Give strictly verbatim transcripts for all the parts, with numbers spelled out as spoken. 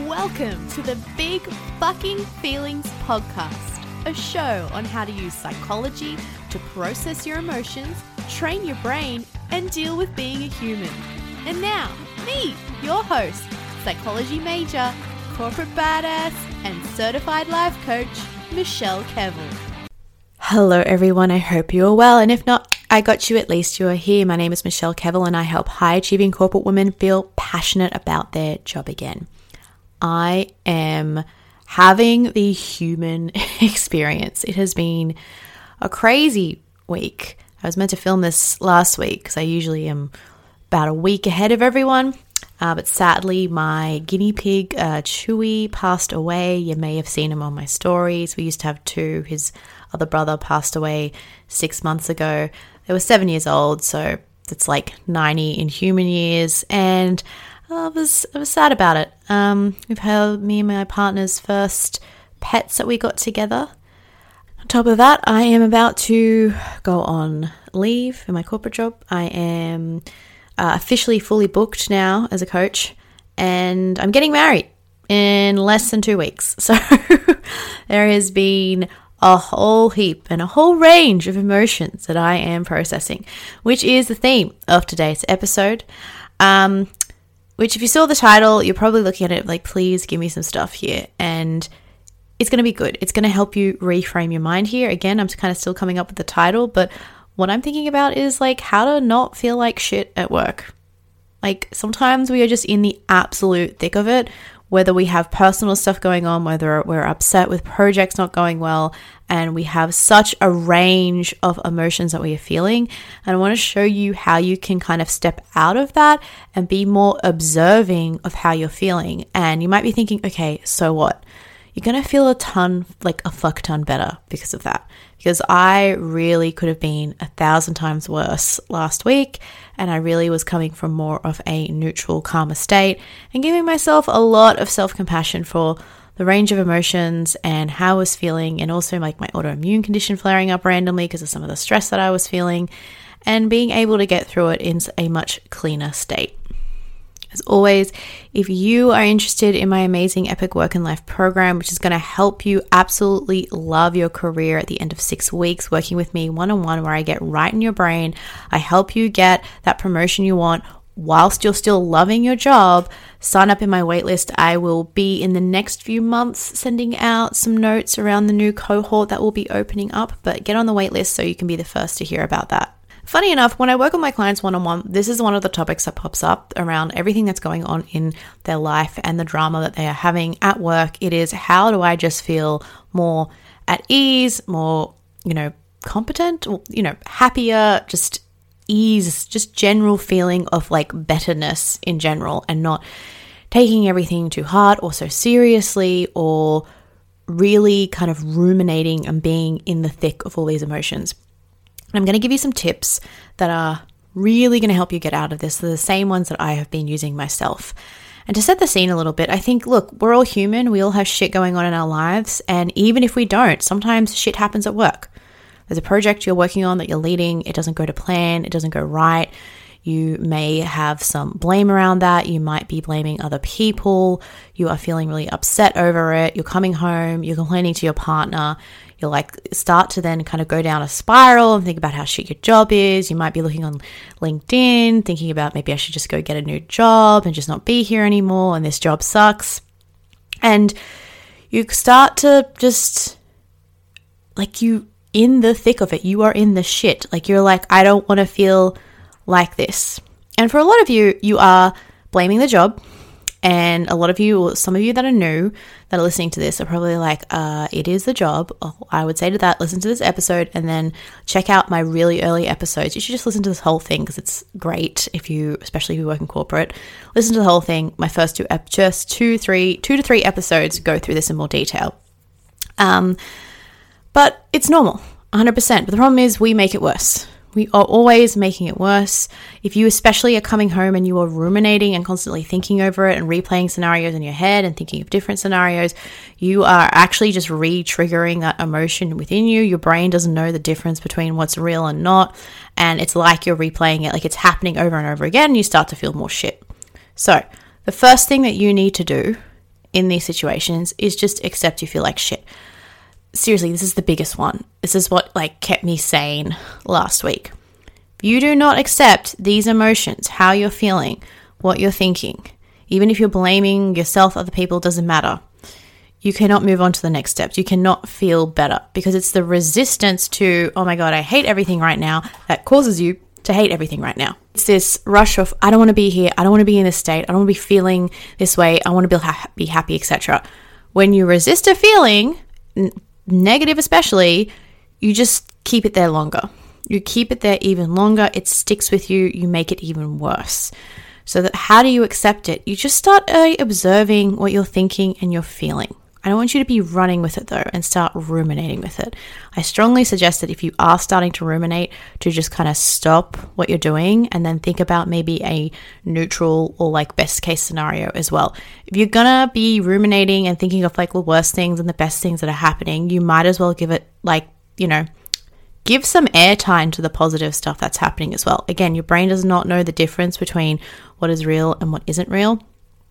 Welcome to the Big Fucking Feelings Podcast, a show on how to use psychology to process your emotions, train your brain, and deal with being a human. And now, me, your host, psychology major, corporate badass, and certified life coach, Michelle Kevill. Hello everyone, I hope you are well, and if not, I got you, at least you are here. My name is Michelle Kevill and I help high-achieving corporate women feel passionate about their job again. I am having the human experience. It has been a crazy week. I was meant to film this last week because I usually am about a week ahead of everyone. Uh, but sadly, my guinea pig, uh, Chewy, passed away. You may have seen him on my stories. We used to have two. His other brother passed away six months ago. They were seven years old, so it's like ninety in human years. And I was I was sad about it. Um, we've had me and my partner's first pets that we got together. On top of that, I am about to go on leave in my corporate job. I am uh, officially fully booked now as a coach, and I'm getting married in less than two weeks. So there has been a whole heap and a whole range of emotions that I am processing, which is the theme of today's episode. Um, which if you saw the title, you're probably looking at it like, please give me some stuff here. And it's going to be good. It's going to help you reframe your mind here. Again, I'm kind of still coming up with the title, but what I'm thinking about is like how to not feel like shit at work. Like sometimes we are just in the absolute thick of it, whether we have personal stuff going on, whether we're upset with projects not going well, and we have such a range of emotions that we are feeling. And I want to show you how you can kind of step out of that and be more observing of how you're feeling. And you might be thinking, okay, so what? You're going to feel a ton, like a fuck ton better because of that. Because I really could have been a thousand times worse last week, and I really was coming from more of a neutral, calmer state and giving myself a lot of self-compassion for the range of emotions and how I was feeling, and also like my autoimmune condition flaring up randomly because of some of the stress that I was feeling, and being able to get through it in a much cleaner state. As always, if you are interested in my amazing Epic Work and Life program, which is going to help you absolutely love your career at the end of six weeks, working with me one-on-one, where I get right in your brain, I help you get that promotion you want whilst you're still loving your job, sign up in my waitlist. I will be in the next few months sending out some notes around the new cohort that will be opening up, but get on the waitlist so you can be the first to hear about that. Funny enough, when I work with my clients one-on-one, this is one of the topics that pops up around everything that's going on in their life and the drama that they are having at work. It is, how do I just feel more at ease, more, you know, competent, you know, happier, just ease, just general feeling of like betterness in general, and not taking everything too hard or so seriously, or really kind of ruminating and being in the thick of all these emotions. I'm going to give you some tips that are really going to help you get out of this. They're the same ones that I have been using myself. And to set the scene a little bit, I think, look, we're all human. We all have shit going on in our lives. And even if we don't, sometimes shit happens at work. There's a project you're working on that you're leading. It doesn't go to plan. It doesn't go right. You may have some blame around that. You might be blaming other people. You are feeling really upset over it. You're coming home. You're complaining to your partner. You'll like start to then kind of go down a spiral and think about how shit your job is. You might be looking on LinkedIn, thinking about maybe I should just go get a new job and just not be here anymore, and this job sucks. And you start to just, like, you in the thick of it. You are in the shit. Like, you're like, I don't want to feel like this. And for a lot of you, you are blaming the job. And a lot of you, or some of you that are new, that are listening to this, are probably like, uh, it is the job. Oh, I would say to that, listen to this episode and then check out my really early episodes. You should just listen to this whole thing because it's great if you, especially if you work in corporate. Listen to the whole thing. My first two, ep- just two, three, two to three episodes go through this in more detail. Um, but it's normal, one hundred percent. But the problem is we make it worse. We are always making it worse. If you especially are coming home and you are ruminating and constantly thinking over it and replaying scenarios in your head and thinking of different scenarios, you are actually just re-triggering that emotion within you. Your brain doesn't know the difference between what's real and not. And it's like you're replaying it, like it's happening over and over again, and you start to feel more shit. So the first thing that you need to do in these situations is just accept you feel like shit. Seriously, this is the biggest one. This is what like kept me sane last week. If you do not accept these emotions, how you're feeling, what you're thinking, even if you're blaming yourself, other people, doesn't matter. You cannot move on to the next steps. You cannot feel better because it's the resistance to, oh my God, I hate everything right now, that causes you to hate everything right now. It's this rush of, I don't want to be here. I don't want to be in this state. I don't want to be feeling this way. I want to be, ha- be happy, et cetera. When you resist a feeling, n- negative especially, you just keep it there longer. You keep it there even longer. It sticks with you. You make it even worse. So that how do you accept it? You just start uh, observing what you're thinking and you're feeling. I don't want you to be running with it though and start ruminating with it. I strongly suggest that if you are starting to ruminate, to just kind of stop what you're doing and then think about maybe a neutral or like best case scenario as well. If you're gonna be ruminating and thinking of like the worst things and the best things that are happening, you might as well give it like, you know, give some airtime to the positive stuff that's happening as well. Again, your brain does not know the difference between what is real and what isn't real.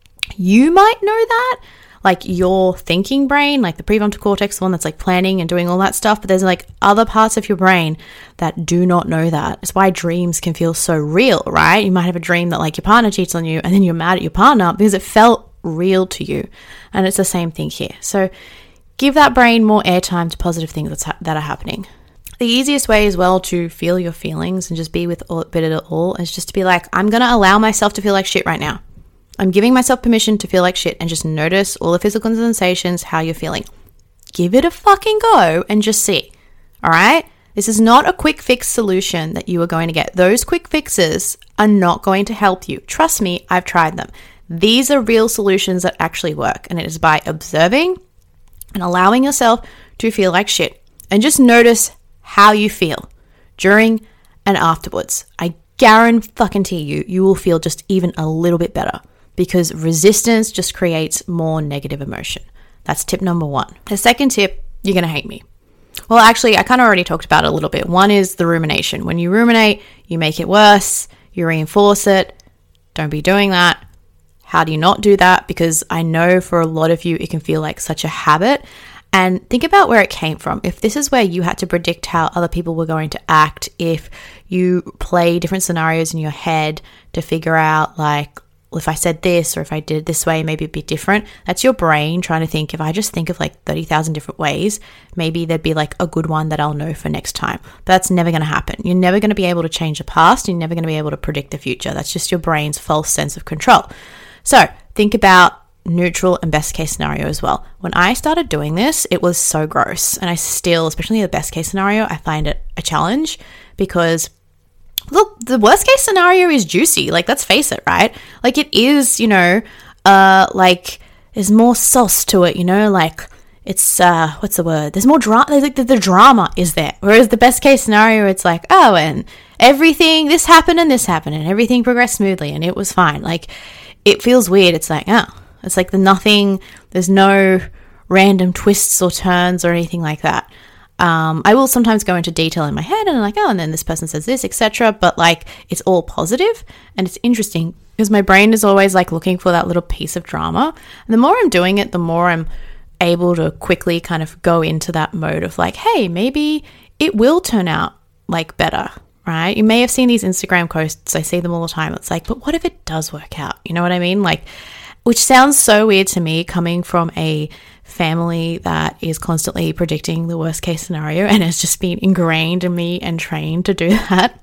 You might know that, like your thinking brain, like the prefrontal cortex, the one that's like planning and doing all that stuff. But there's like other parts of your brain that do not know that. It's why dreams can feel so real, right? You might have a dream that like your partner cheats on you and then you're mad at your partner because it felt real to you. And it's the same thing here. So give that brain more airtime to positive things that's ha- that are happening. The easiest way as well to feel your feelings and just be with all, bit of it all is just to be like, I'm going to allow myself to feel like shit right now. I'm giving myself permission to feel like shit and just notice all the physical sensations, how you're feeling. Give it a fucking go and just see. All right? This is not a quick fix solution that you are going to get. Those quick fixes are not going to help you. Trust me, I've tried them. These are real solutions that actually work. And it is by observing and allowing yourself to feel like shit. And just notice how you feel during and afterwards. I guarantee you, you will feel just even a little bit better. Because resistance just creates more negative emotion. That's tip number one. The second tip, you're going to hate me. Well, actually, I kind of already talked about it a little bit. One is the rumination. When you ruminate, you make it worse, you reinforce it. Don't be doing that. How do you not do that? Because I know for a lot of you, it can feel like such a habit. And think about where it came from. If this is where you had to predict how other people were going to act, if you play different scenarios in your head to figure out like, well, if I said this or if I did it this way, maybe it'd be different. That's your brain trying to think, if I just think of like thirty thousand different ways, maybe there'd be like a good one that I'll know for next time. But that's never going to happen. You're never going to be able to change the past. You're never going to be able to predict the future. That's just your brain's false sense of control. So think about neutral and best case scenario as well. When I started doing this, it was so gross. And I still, especially the best case scenario, I find it a challenge because look, the worst case scenario is juicy. Like, let's face it, right? Like, it is, you know, uh, like, there's more sauce to it, you know, like, it's, uh, what's the word? There's more drama, there's like, the, the drama is there. Whereas the best case scenario, it's like, oh, and everything, this happened and this happened and everything progressed smoothly and it was fine. Like, it feels weird. It's like, oh, it's like the nothing, there's no random twists or turns or anything like that. Um, I will sometimes go into detail in my head and I'm like, oh, and then this person says this, et cetera. But like, it's all positive and it's interesting because my brain is always like looking for that little piece of drama. And the more I'm doing it, the more I'm able to quickly kind of go into that mode of like, hey, maybe it will turn out like better, right? You may have seen these Instagram posts. I see them all the time. It's like, but what if it does work out? You know what I mean? Like, which sounds so weird to me coming from a family that is constantly predicting the worst case scenario and has just been ingrained in me and trained to do that.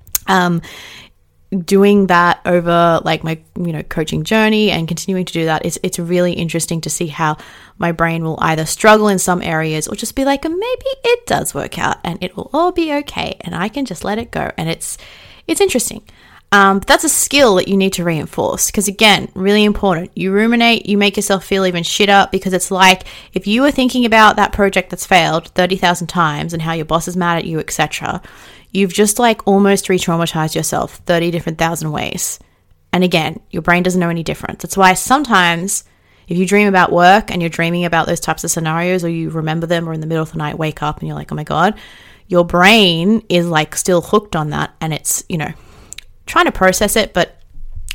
Um, doing that over like my, you know, coaching journey and continuing to do that, it's, it's really interesting to see how my brain will either struggle in some areas or just be like, maybe it does work out and it will all be okay and I can just let it go. And it's, it's interesting. Um, but that's a skill that you need to reinforce because, again, really important. You ruminate, you make yourself feel even shitter because it's like if you were thinking about that project that's failed thirty thousand times and how your boss is mad at you, et cetera, you've just like almost re-traumatized yourself thirty different thousand ways. And again, your brain doesn't know any difference. That's why sometimes if you dream about work and you're dreaming about those types of scenarios or you remember them or in the middle of the night wake up and you're like, oh my God, your brain is like still hooked on that and it's, you know, trying to process it, but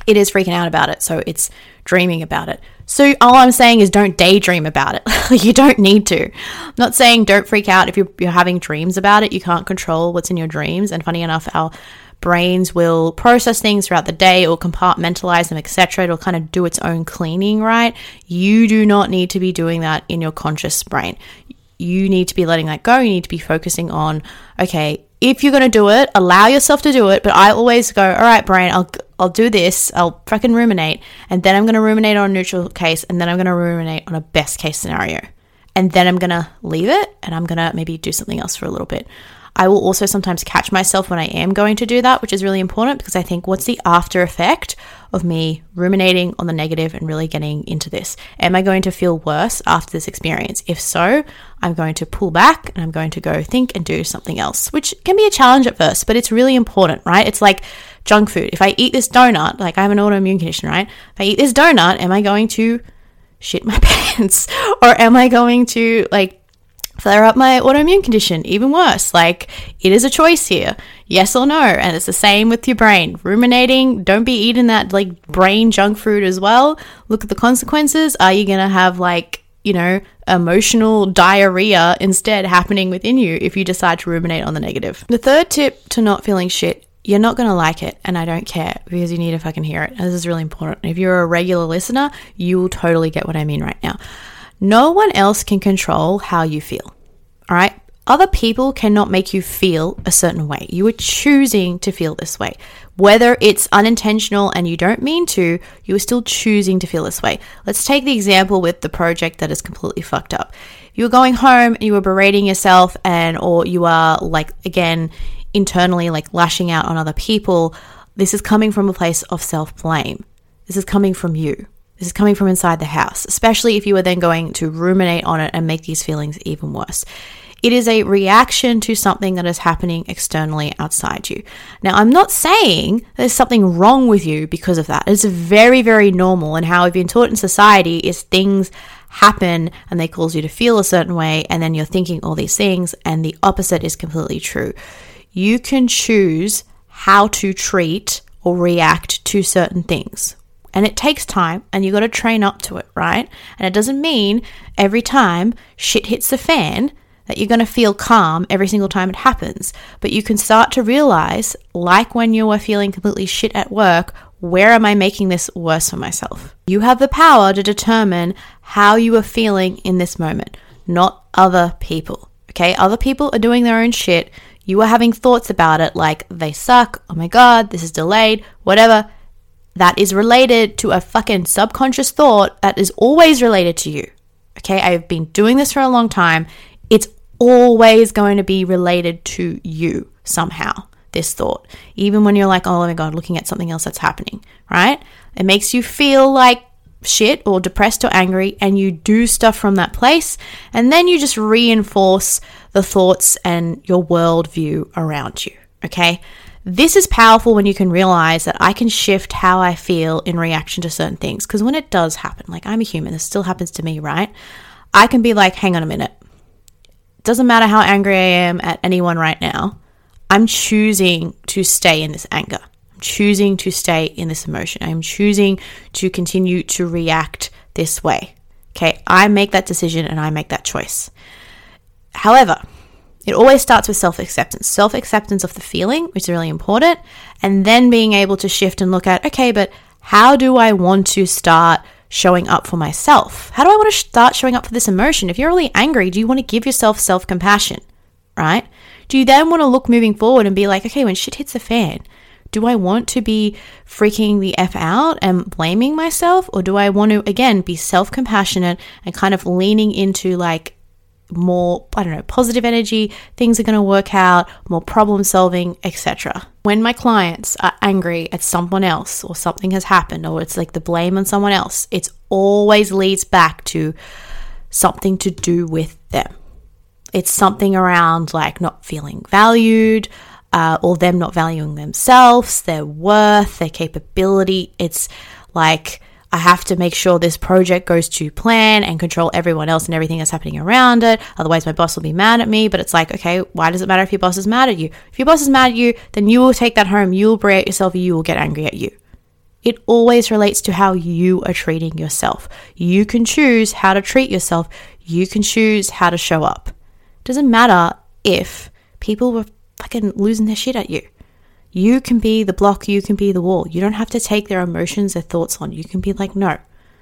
it is freaking out about it. So it's dreaming about it. So all I'm saying is don't daydream about it. You don't need to. I'm not saying don't freak out if you're, you're having dreams about it. You can't control what's in your dreams. And funny enough, our brains will process things throughout the day or compartmentalize them, et cetera. It'll kind of do its own cleaning, right? You do not need to be doing that in your conscious brain. You need to be letting that go. You need to be focusing on, okay, if you're going to do it, allow yourself to do it. But I always go, all right, brain, I'll I'll do this. I'll fucking ruminate. And then I'm going to ruminate on a neutral case. And then I'm going to ruminate on a best case scenario. And then I'm going to leave it. And I'm going to maybe do something else for a little bit. I will also sometimes catch myself when I am going to do that, which is really important because I think, what's the after effect of me ruminating on the negative and really getting into this? Am I going to feel worse after this experience? If so, I'm going to pull back and I'm going to go think and do something else, which can be a challenge at first, but it's really important, right? It's like junk food. If I eat this donut, like I have an autoimmune condition, right? If I eat this donut, am I going to shit my pants? Or am I going to like flare up my autoimmune condition? Even worse, like it is a choice here, yes or no. And it's the same with your brain. Ruminating, don't be eating that like brain junk food as well. Look at the consequences. Are you going to have like, you know, emotional diarrhea instead happening within you if you decide to ruminate on the negative? The third tip to not feeling shit, you're not going to like it, and I don't care because you need to fucking hear it. And this is really important. If you're a regular listener, you will totally get what I mean right now. No one else can control how you feel, all right? Other people cannot make you feel a certain way. You are choosing to feel this way. Whether it's unintentional and you don't mean to, you are still choosing to feel this way. Let's take the example with the project that is completely fucked up. You're going home and you are berating yourself, and or you are like, again, internally like lashing out on other people. This is coming from a place of self-blame. This is coming from you. This is coming from inside the house, especially if you are then going to ruminate on it and make these feelings even worse. It is a reaction to something that is happening externally outside you. Now, I'm not saying there's something wrong with you because of that. It's very, very normal, and how we've been taught in society is things happen and they cause you to feel a certain way, and then you're thinking all these things, and the opposite is completely true. You can choose how to treat or react to certain things. And it takes time, and you got to train up to it, right? And it doesn't mean every time shit hits the fan that you're going to feel calm every single time it happens. But you can start to realize, like when you are feeling completely shit at work, where am I making this worse for myself? You have the power to determine how you are feeling in this moment, not other people, okay? Other people are doing their own shit. You are having thoughts about it like they suck, oh my God, this is delayed, whatever. That is related to a fucking subconscious thought that is always related to you. Okay, I've been doing this for a long time. It's always going to be related to you somehow, this thought. Even when you're like, oh my God, looking at something else that's happening, right? It makes you feel like shit or depressed or angry, and you do stuff from that place, and then you just reinforce the thoughts and your worldview around you, okay? This is powerful when you can realize that I can shift how I feel in reaction to certain things. Because when it does happen, like I'm a human, this still happens to me, right? I can be like, hang on a minute. It doesn't matter how angry I am at anyone right now. I'm choosing to stay in this anger. I'm choosing to stay in this emotion. I'm choosing to continue to react this way. Okay, I make that decision and I make that choice. However, it always starts with self-acceptance. Self-acceptance of the feeling, which is really important, and then being able to shift and look at, okay, but how do I want to start showing up for myself? How do I want to start showing up for this emotion? If you're really angry, do you want to give yourself self-compassion, right? Do you then want to look moving forward and be like, okay, when shit hits the fan, do I want to be freaking the F out and blaming myself? Or do I want to, again, be self-compassionate and kind of leaning into like, more, I don't know, positive energy, things are going to work out, more problem solving, et cetera. When my clients are angry at someone else or something has happened or it's like the blame on someone else, it always leads back to something to do with them. It's something around like not feeling valued, uh, or them not valuing themselves, their worth, their capability. It's like, I have to make sure this project goes to plan and control everyone else and everything that's happening around it. Otherwise, my boss will be mad at me. But it's like, okay, why does it matter if your boss is mad at you? If your boss is mad at you, then you will take that home. You will berate yourself. You will get angry at you. It always relates to how you are treating yourself. You can choose how to treat yourself. You can choose how to show up. It doesn't matter if people were fucking losing their shit at you. You can be the block, you can be the wall. You don't have to take their emotions, their thoughts on. You can be like, no,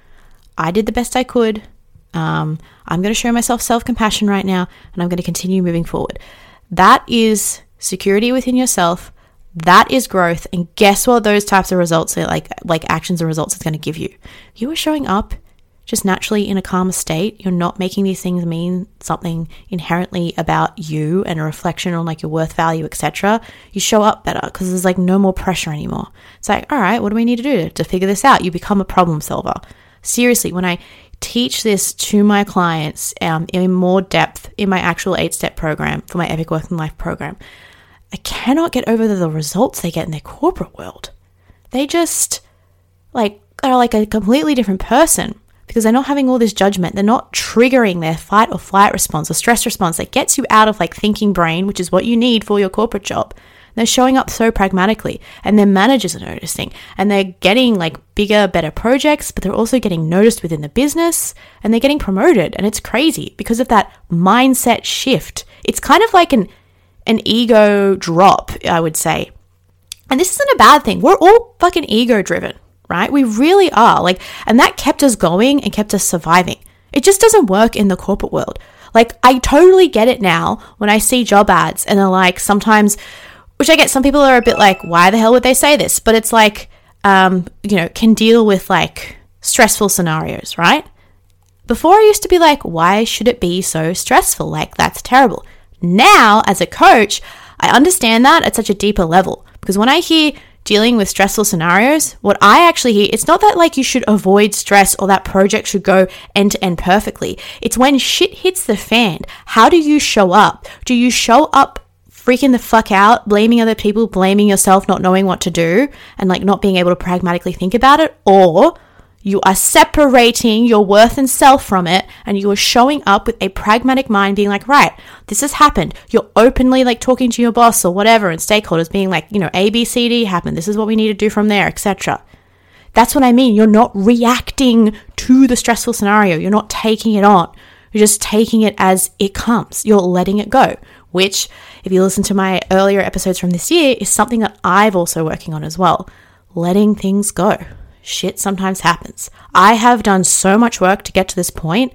I did the best I could. Um, I'm going to show myself self-compassion right now, and I'm going to continue moving forward. That is security within yourself. That is growth. And guess what those types of results are like, like actions and results is going to give you. You are showing up just naturally in a calmer state. You're not making these things mean something inherently about you and a reflection on like your worth, value, et cetera. You show up better because there's like no more pressure anymore. It's like, all right, what do we need to do to figure this out? You become a problem solver. Seriously, when I teach this to my clients um, in more depth in my actual eight-step program for my Epic Work and Life program, I cannot get over the results they get in their corporate world. They just like are like a completely different person because they're not having all this judgment. They're not triggering their fight or flight response or stress response that gets you out of like thinking brain, which is what you need for your corporate job. They're showing up so pragmatically, and their managers are noticing, and they're getting like bigger, better projects, but they're also getting noticed within the business, and they're getting promoted. And it's crazy because of that mindset shift. It's kind of like an an ego drop, I would say. And this isn't a bad thing. We're all fucking ego driven, right? We really are. Like, and that kept us going and kept us surviving. It just doesn't work in the corporate world. Like, I totally get it now when I see job ads and they're like, sometimes, which I get, some people are a bit like, why the hell would they say this? But it's like, um, you know, can deal with like stressful scenarios, right? Before I used to be like, why should it be so stressful? Like, that's terrible. Now, as a coach, I understand that at such a deeper level, because when I hear dealing with stressful scenarios, what I actually hear, it's not that like you should avoid stress or that project should go end to end perfectly. It's when shit hits the fan. How do you show up? Do you show up freaking the fuck out, blaming other people, blaming yourself, not knowing what to do, and like not being able to pragmatically think about it? Or you are separating your worth and self from it, and you are showing up with a pragmatic mind being like, right, this has happened. You're openly like talking to your boss or whatever and stakeholders being like, you know, A, B, C, D happened. This is what we need to do from there, et cetera. That's what I mean. You're not reacting to the stressful scenario. You're not taking it on. You're just taking it as it comes. You're letting it go, which, if you listen to my earlier episodes from this year, is something that I've also working on as well. Letting things go. Shit sometimes happens. I have done so much work to get to this point,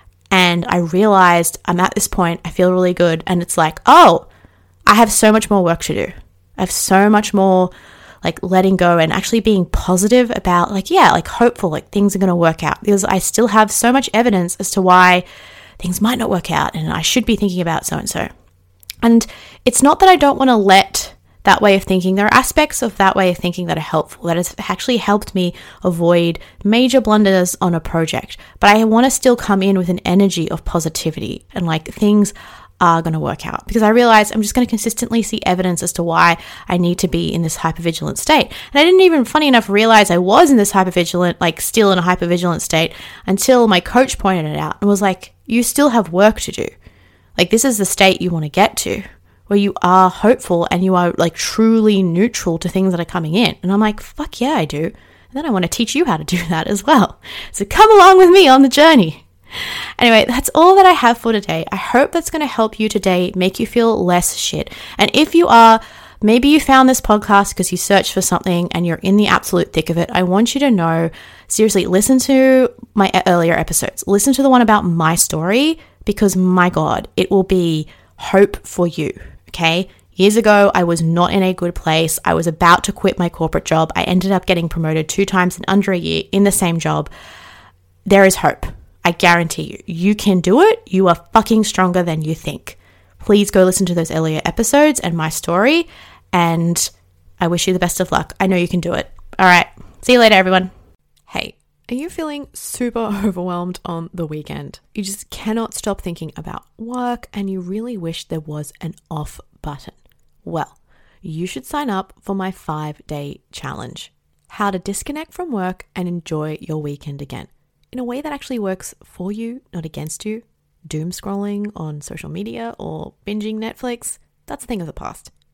and I realized I'm at this point, I feel really good, and it's like, oh, I have so much more work to do. I have so much more like letting go and actually being positive about like, yeah, like hopeful, like things are going to work out, because I still have so much evidence as to why things might not work out and I should be thinking about so-and-so. And it's not that I don't want to let that way of thinking. There are aspects of that way of thinking that are helpful, that has actually helped me avoid major blunders on a project. But I want to still come in with an energy of positivity and like things are going to work out, because I realize I'm just going to consistently see evidence as to why I need to be in this hypervigilant state. And I didn't even, funny enough, realize I was in this hypervigilant, like still in a hypervigilant state, until my coach pointed it out and was like, you still have work to do. Like, this is the state you want to get to, where you are hopeful and you are like truly neutral to things that are coming in. And I'm like, fuck yeah, I do. And then I want to teach you how to do that as well. So come along with me on the journey. Anyway, that's all that I have for today. I hope that's going to help you today, make you feel less shit. And if you are, maybe you found this podcast because you searched for something and you're in the absolute thick of it, I want you to know, seriously, listen to my earlier episodes. Listen to the one about my story, because my God, it will be hope for you. Okay. Years ago, I was not in a good place. I was about to quit my corporate job. I ended up getting promoted two times in under a year in the same job. There is hope. I guarantee you. You can do it. You are fucking stronger than you think. Please go listen to those earlier episodes and my story. And I wish you the best of luck. I know you can do it. All right. See you later, everyone. Hey, are you feeling super overwhelmed on the weekend? You just cannot stop thinking about work and you really wish there was an off button. Well, you should sign up for my five-day challenge. How to disconnect from work and enjoy your weekend again, in a way that actually works for you, not against you. Doom scrolling on social media or binging Netflix, that's a thing of the past.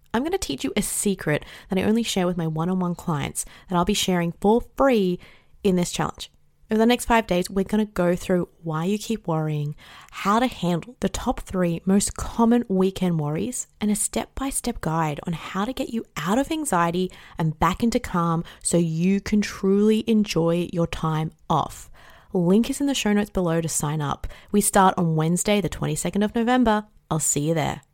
I'm going to teach you a secret that I only share with my one-on-one clients that I'll be sharing for free in this challenge. Over the next five days, we're going to go through why you keep worrying, how to handle the top three most common weekend worries, and a step-by-step guide on how to get you out of anxiety and back into calm so you can truly enjoy your time off. Link is in the show notes below to sign up. We start on Wednesday, the twenty-second of November. I'll see you there.